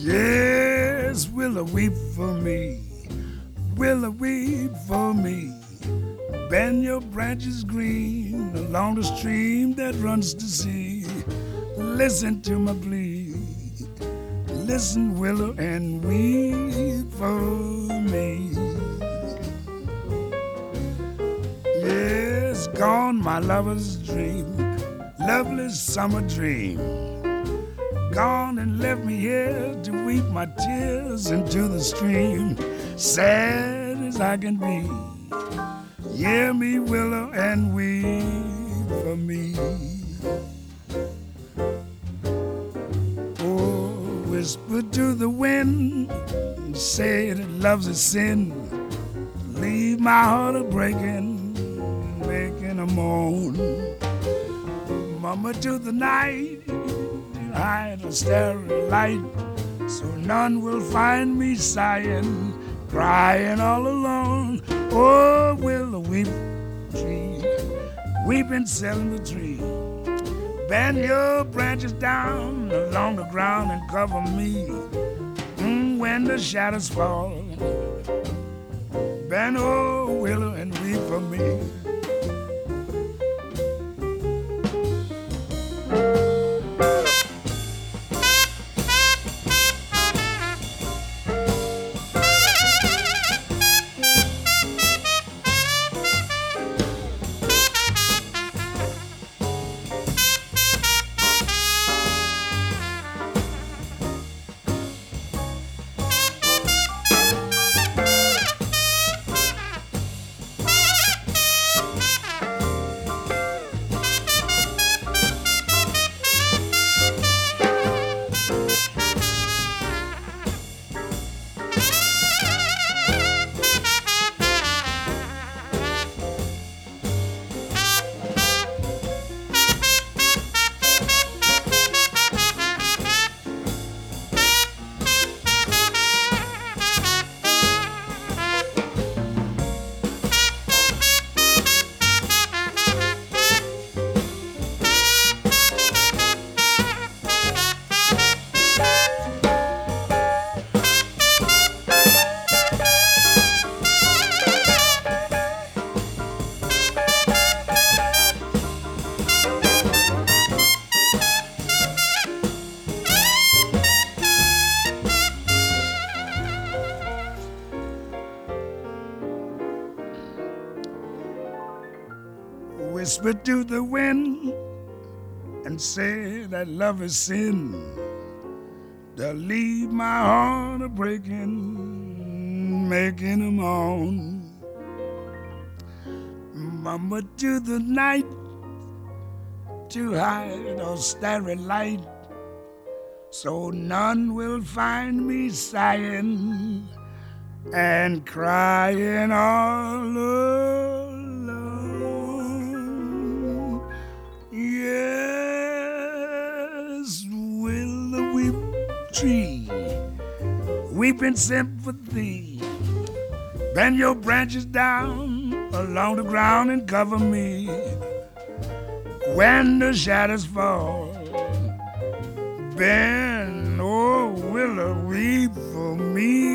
Yes, willow weep for me, willow weep for me. Bend your branches green along the stream that runs to sea. Listen to my plea, listen, willow, and weep for me. Yes, gone my lover's dream, lovely summer dream. Gone and left me here to weep my tears into the stream, sad as I can be. Hear me, willow, and weep for me. Oh, whisper to the wind and say that love's a sin. Leave my heart a-breaking, making a moan. Murmur to the night, hide a starry light, so none will find me sighing, crying all alone. Oh, willow weep tree, weeping selling the tree. Bend your branches down along the ground and cover me when the shadows fall. Bend, oh, willow, and weep for me. Whisper to the wind and say that love is sin. They'll leave my heart a-breaking, making a moan. Murmur to the night to hide or starry light, so none will find me sighing and crying all alone. Yes, willow weep tree, weep in sympathy. Bend your branches down along the ground and cover me when the shadows fall. Bend, oh, willow, weep for me.